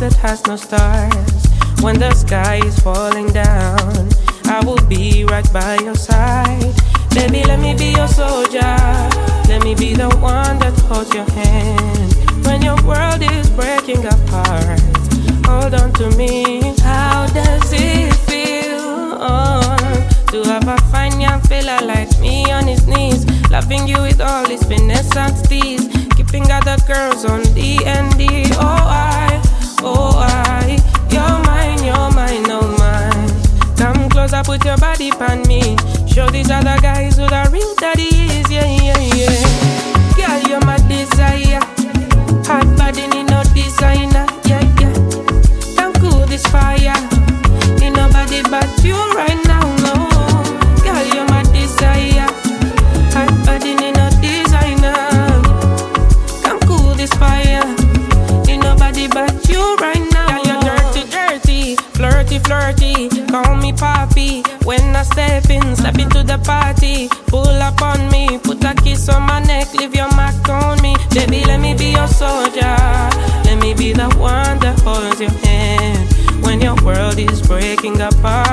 that has no stars. When the sky is falling down, I will be right by your side. Baby, let me be your soldier. Let me be the one that holds your hand. When your world is breaking apart, hold on to me. How does it feel to have a fine young fella like me on his knees, loving you with all his finesse and steez, keeping other girls on D&D? Oh I, you're mine, oh mine. Come closer, put your body on me. Show these other guys who the real daddy is, yeah. Girl, you're my desire. Hot body, need no designer, yeah. Can't cool this fire. Need nobody but you right now, no. Girl, you're my desire. Hot body, need no designer. Can't cool this fire. Need nobody but you right now. Girl, you're dirty, flirty. Call me papi. When I step into the party. Pull up on me, put a kiss on my neck, leave your mark on me. Baby, let me be your soldier. Let me be the one that holds your hand when your world is breaking apart.